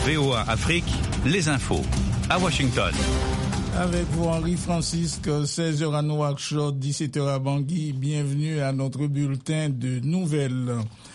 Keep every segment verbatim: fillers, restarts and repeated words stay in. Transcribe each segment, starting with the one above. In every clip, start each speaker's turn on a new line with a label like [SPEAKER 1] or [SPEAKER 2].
[SPEAKER 1] V O A Afrique, les infos. À Washington.
[SPEAKER 2] Avec vous, Henri Francisque, seize heures à Nouakchott, dix-sept heures à Bangui. Bienvenue à notre bulletin de nouvelles.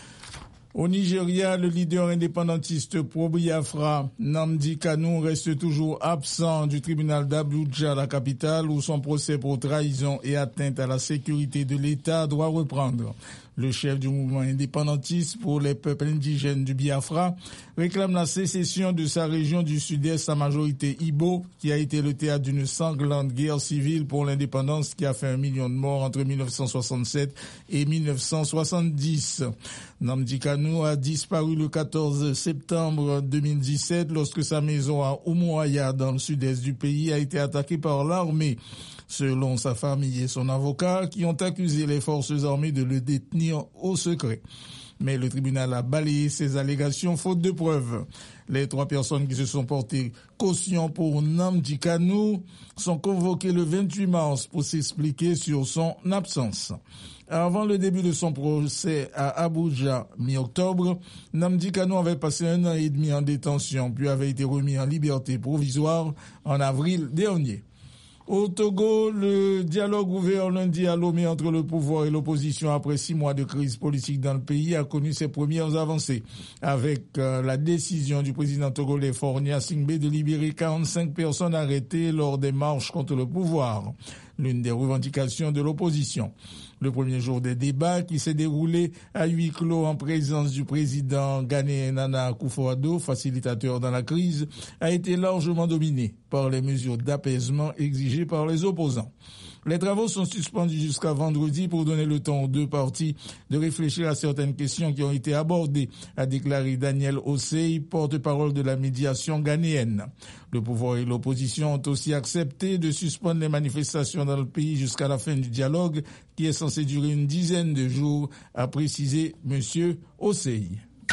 [SPEAKER 2] Au Nigeria, le leader indépendantiste pro-Biafra, Nnamdi Kanu, reste toujours absent du tribunal d'Abuja, la capitale, où son procès pour trahison et atteinte à la sécurité de l'État doit reprendre. Le chef du mouvement indépendantiste pour les peuples indigènes du Biafra réclame la sécession de sa région du sud-est à majorité Igbo, qui a été le théâtre d'une sanglante guerre civile pour l'indépendance qui a fait un million de morts entre mille neuf cent soixante-sept et mille neuf cent soixante-dix. Nnamdi Kanu a disparu le quatorze septembre deux mille dix-sept lorsque sa maison à Umuahia, dans le sud-est du pays, a été attaquée par l'armée. Selon sa famille et son avocat, qui ont accusé les forces armées de le détenir au secret. Mais le tribunal a balayé ces allégations faute de preuves. Les trois personnes qui se sont portées caution pour Nnamdi Kanu sont convoquées le vingt-huit mars pour s'expliquer sur son absence. Avant le début de son procès à Abuja, mi-octobre, Nnamdi Kanu avait passé un an et demi en détention, puis avait été remis en liberté provisoire en avril dernier. Au Togo, le dialogue ouvert lundi à Lomé entre le pouvoir et l'opposition après six mois de crise politique dans le pays a connu ses premières avancées, avec euh, la décision du président togolais Faure Gnassingbé de libérer quarante-cinq personnes arrêtées lors des marches contre le pouvoir, l'une des revendications de l'opposition. Le premier jour des débats, qui s'est déroulé à huis clos en présence du président ghanéen Nana Akufo-Addo, facilitateur dans la crise, a été largement dominé par les mesures d'apaisement exigées par les opposants. Les travaux sont suspendus jusqu'à vendredi pour donner le temps aux deux parties de réfléchir à certaines questions qui ont été abordées, a déclaré Daniel Osei, porte-parole de la médiation ghanéenne. Le pouvoir et l'opposition ont aussi accepté de suspendre les manifestations dans le pays jusqu'à la fin du dialogue, qui est censé durer une dizaine de jours, a précisé M. Osei.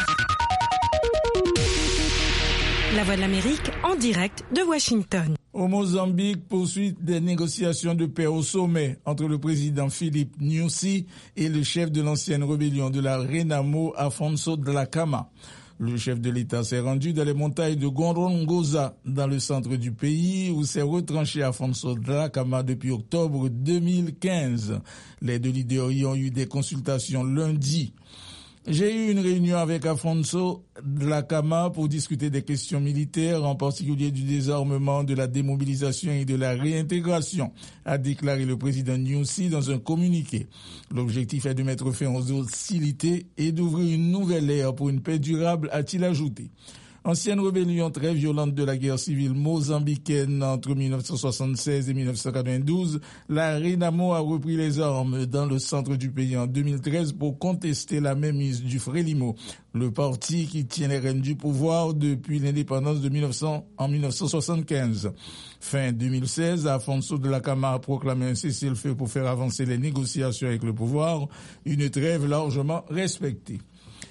[SPEAKER 3] La Voix de l'Amérique en direct de Washington.
[SPEAKER 2] Au Mozambique, poursuite des négociations de paix au sommet entre le président Philippe Nyusi et le chef de l'ancienne rébellion de la Renamo, Afonso Dhlakama. Le chef de l'État s'est rendu dans les montagnes de Gorongosa, dans le centre du pays, où s'est retranché Afonso Dhlakama depuis octobre deux mille quinze. Les deux leaders y ont eu des consultations lundi. J'ai eu une réunion avec Afonso Dhlakama pour discuter des questions militaires, en particulier du désarmement, de la démobilisation et de la réintégration, a déclaré le président Nyusi dans un communiqué. L'objectif est de mettre fin aux hostilités et d'ouvrir une nouvelle ère pour une paix durable, a-t-il ajouté. Ancienne rébellion très violente de la guerre civile mozambicaine entre mille neuf cent soixante-seize et mille neuf cent quatre-vingt-douze, la Renamo a repris les armes dans le centre du pays en deux mille treize pour contester la mainmise du Frelimo, le parti qui tient les rênes du pouvoir depuis l'indépendance de mille neuf cents en mille neuf cent soixante-quinze. Fin deux mille seize, Afonso Dhlakama a proclamé un cessez-le-feu pour faire avancer les négociations avec le pouvoir, une trêve largement respectée.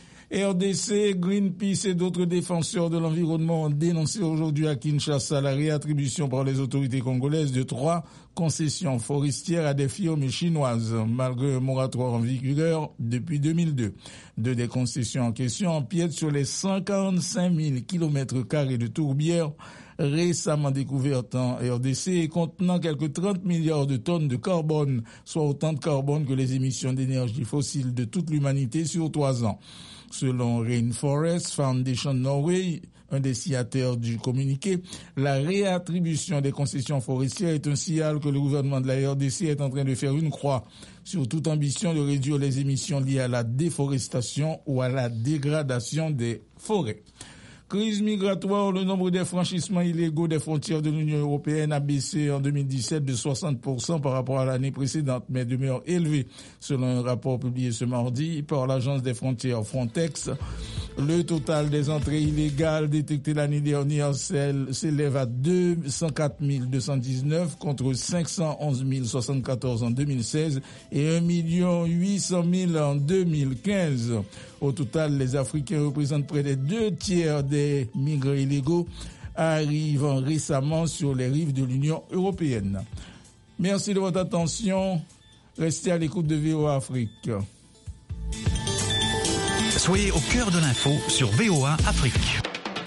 [SPEAKER 2] R D C, Greenpeace et d'autres défenseurs de l'environnement ont dénoncé aujourd'hui à Kinshasa la réattribution par les autorités congolaises de trois concessions forestières à des firmes chinoises, malgré un moratoire en vigueur depuis deux mille deux. Deux des concessions en question empiètent sur les cent quarante-cinq mille kilomètres carrés de tourbières récemment découvertes en R D C et contenant quelques trente milliards de tonnes de carbone, soit autant de carbone que les émissions d'énergie fossile de toute l'humanité sur trois ans. Selon Rainforest Foundation Norway, un des signataires du communiqué, la réattribution des concessions forestières est un signal que le gouvernement de la R D C est en train de faire une croix sur toute ambition de réduire les émissions liées à la déforestation ou à la dégradation des forêts. Crise migratoire, le nombre des franchissements illégaux des frontières de l'Union européenne a baissé en deux mille dix-sept de soixante pour cent par rapport à l'année précédente, mais demeure élevé. Selon un rapport publié ce mardi par l'agence des frontières Frontex, le total des entrées illégales détectées l'année dernière s'élève à deux cent quatre mille deux cent dix-neuf contre cinq cent onze mille soixante-quatorze en deux mille seize et un million huit cent mille en deux mille quinze. Au total, les Africains représentent près des deux tiers des migrants illégaux arrivant récemment sur les rives de l'Union européenne. Merci de votre attention. Restez à l'écoute de V O A Afrique.
[SPEAKER 1] Soyez au cœur de l'info sur V O A Afrique.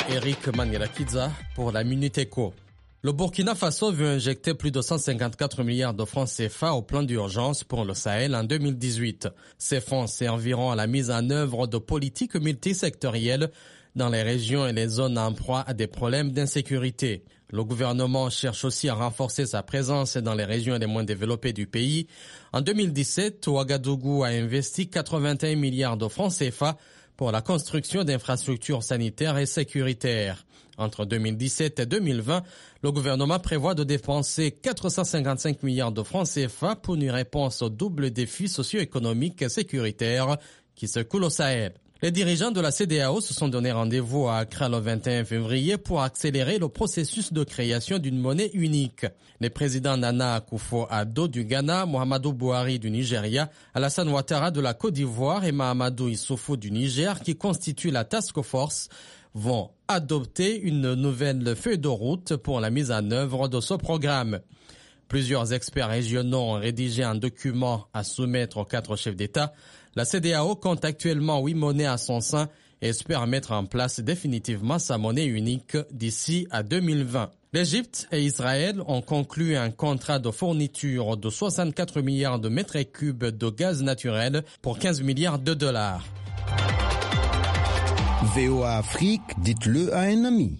[SPEAKER 4] Eric Manirakidza pour la Minute Éco. Le Burkina Faso veut injecter plus de cent cinquante-quatre milliards de francs C F A au plan d'urgence pour le Sahel en deux mille dix-huit. Ces fonds serviront à la mise en œuvre de politiques multisectorielles dans les régions et les zones en proie à des problèmes d'insécurité. Le gouvernement cherche aussi à renforcer sa présence dans les régions les moins développées du pays. En deux mille dix-sept, Ouagadougou a investi quatre-vingt-un milliards de francs C F A pour la construction d'infrastructures sanitaires et sécuritaires. Entre deux mille dix-sept et deux mille vingt, le gouvernement prévoit de dépenser quatre cent cinquante-cinq milliards de francs C F A pour une réponse au double défi socio-économique et sécuritaire qui secoue au Sahel. Les dirigeants de la C D A O se sont donné rendez-vous à Accra le vingt et un février pour accélérer le processus de création d'une monnaie unique. Les présidents Nana Akufo-Addo du Ghana, Muhammadu Buhari du Nigeria, Alassane Ouattara de la Côte d'Ivoire et Mahamadou Issoufou du Niger, qui constituent la Task Force, vont adopter une nouvelle feuille de route pour la mise en œuvre de ce programme. Plusieurs experts régionaux ont rédigé un document à soumettre aux quatre chefs d'État. La C D A O compte actuellement huit monnaies à son sein et espère mettre en place définitivement sa monnaie unique d'ici à deux mille vingt. L'Égypte et Israël ont conclu un contrat de fourniture de soixante-quatre milliards de mètres cubes de gaz naturel pour quinze milliards de dollars.
[SPEAKER 5] V O A Afrique, dites-le à un ami.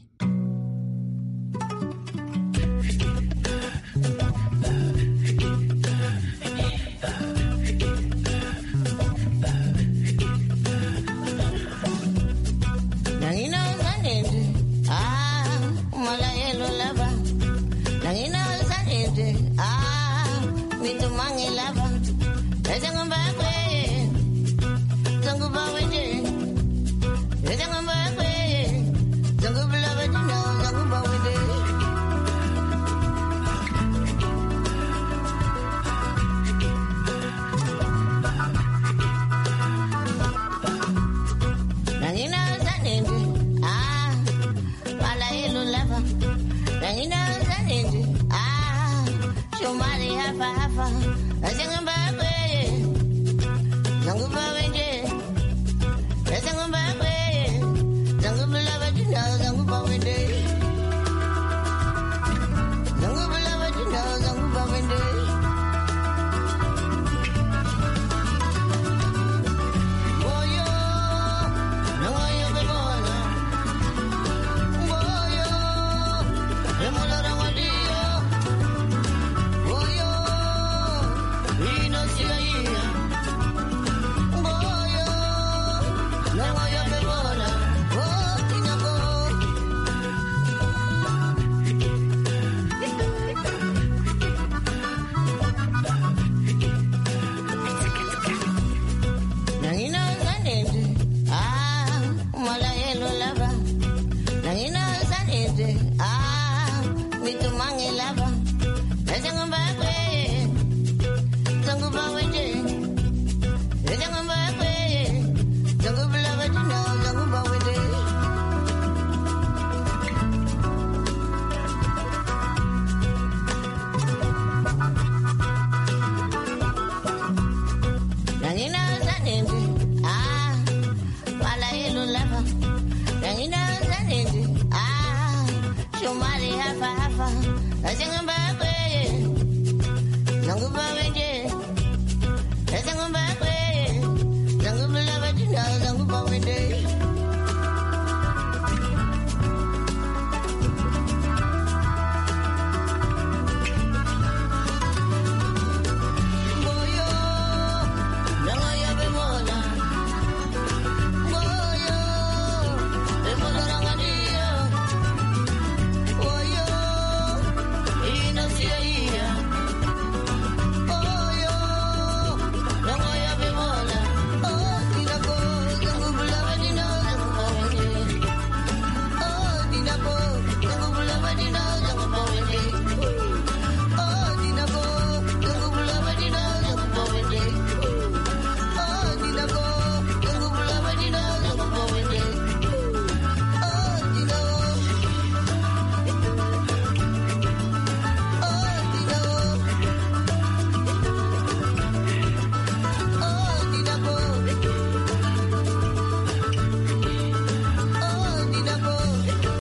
[SPEAKER 6] Somebody have a half a